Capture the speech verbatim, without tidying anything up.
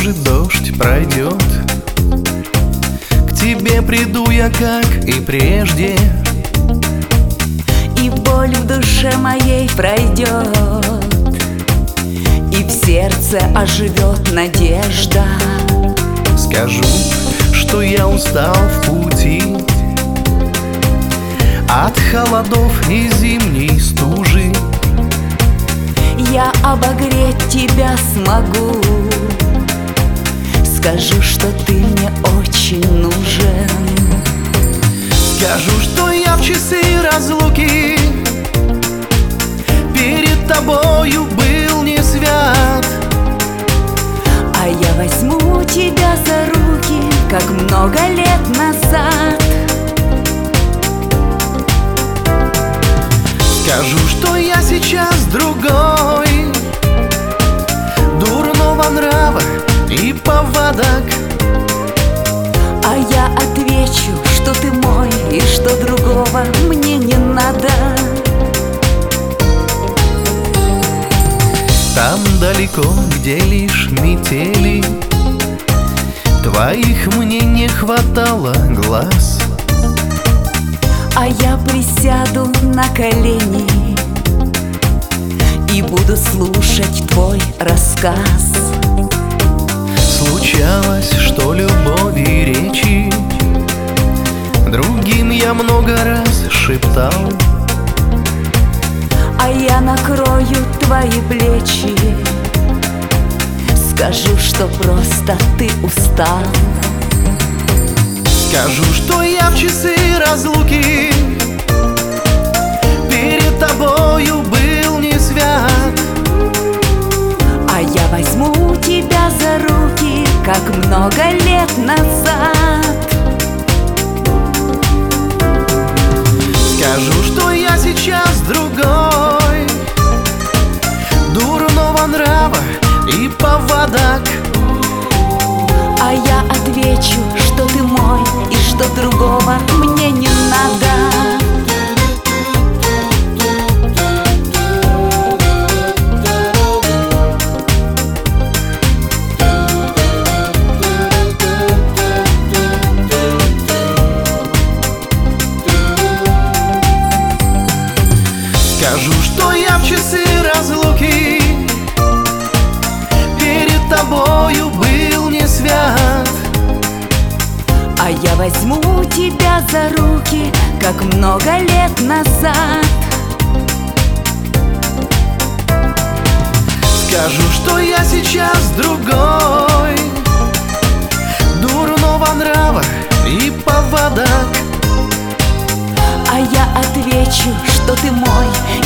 может, дождь пройдет, к тебе приду я, как и прежде, и боль в душе моей пройдет, и в сердце оживет надежда. Скажу, что я устал в пути от холодов и зимней стужи. Я обогреть тебя смогу, скажу, что ты мне очень нужен. Скажу, что я в часы разлуки перед тобою был не свят, а я возьму тебя за руки, как много лет назад. Скажу, что я сейчас другой, дурного нрава и повадок, а я отвечу, что ты мой и что другого мне не надо. Там далеко, где лишь метели, твоих мне не хватало глаз, а я присяду на колени и буду слушать твой рассказ. Случалось, что любови и речи другим я много раз шептал, а я накрою твои плечи, скажу, что просто ты устал. Скажу, что я в часы разлуки перед тобою был не свят, а я возьму тебя за руки, как много лет назад. Скажу, что я сейчас другой, дурного нрава и повадок, а я отвечу, что ты мой и что другого мне не надо. Скажу, что я в часы разлуки перед тобою был не свят, а я возьму тебя за руки, как много лет назад. Скажу, что я сейчас другой, дурного нрава и повадок, А я отвечу, что ты мой